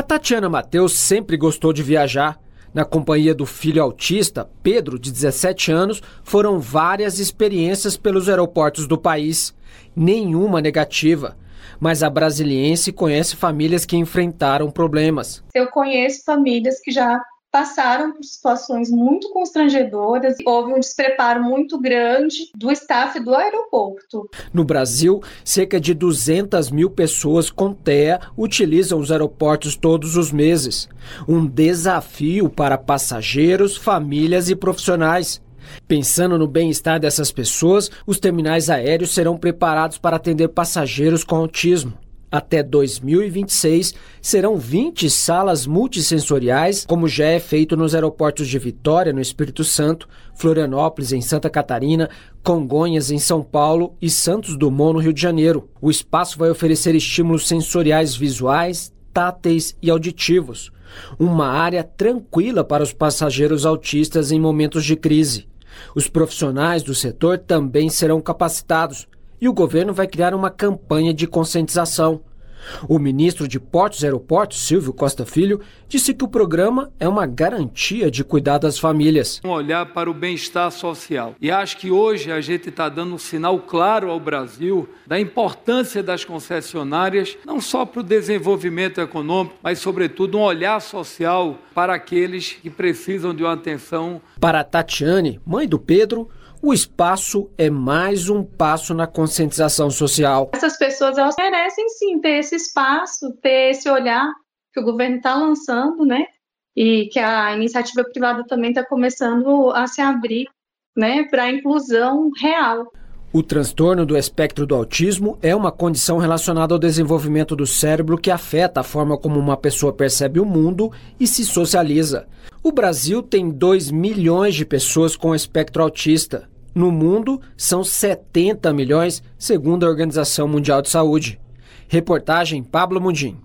A Tatiana Mateus sempre gostou de viajar. Na companhia do filho autista, Pedro, de 17 anos, foram várias experiências pelos aeroportos do país. Nenhuma negativa. Mas a brasiliense conhece famílias que enfrentaram problemas. Eu conheço famílias que já passaram por situações muito constrangedoras. Houve um despreparo muito grande do staff do aeroporto. No Brasil, cerca de 200 mil pessoas com TEA utilizam os aeroportos todos os meses. Um desafio para passageiros, famílias e profissionais. Pensando no bem-estar dessas pessoas, os terminais aéreos serão preparados para atender passageiros com autismo. Até 2026, serão 20 salas multissensoriais, como já é feito nos aeroportos de Vitória, no Espírito Santo, Florianópolis, em Santa Catarina, Congonhas, em São Paulo e Santos Dumont, no Rio de Janeiro. O espaço vai oferecer estímulos sensoriais visuais, táteis e auditivos. Uma área tranquila para os passageiros autistas em momentos de crise. Os profissionais do setor também serão capacitados. E o governo vai criar uma campanha de conscientização. O ministro de Portos e Aeroportos, Silvio Costa Filho, disse que o programa é uma garantia de cuidar das famílias. Um olhar para o bem-estar social. E acho que hoje a gente está dando um sinal claro ao Brasil da importância das concessionárias, não só para o desenvolvimento econômico, mas, sobretudo, um olhar social para aqueles que precisam de uma atenção. Para a Tatiane, mãe do Pedro, o espaço é mais um passo na conscientização social. Essas pessoas, elas merecem sim ter esse espaço, ter esse olhar que o governo está lançando, né? E que a iniciativa privada também está começando a se abrir, né? Para a inclusão real. O transtorno do espectro do autismo é uma condição relacionada ao desenvolvimento do cérebro que afeta a forma como uma pessoa percebe o mundo e se socializa. O Brasil tem 2 milhões de pessoas com espectro autista. No mundo, são 70 milhões, segundo a Organização Mundial de Saúde. Reportagem Pablo Mundim.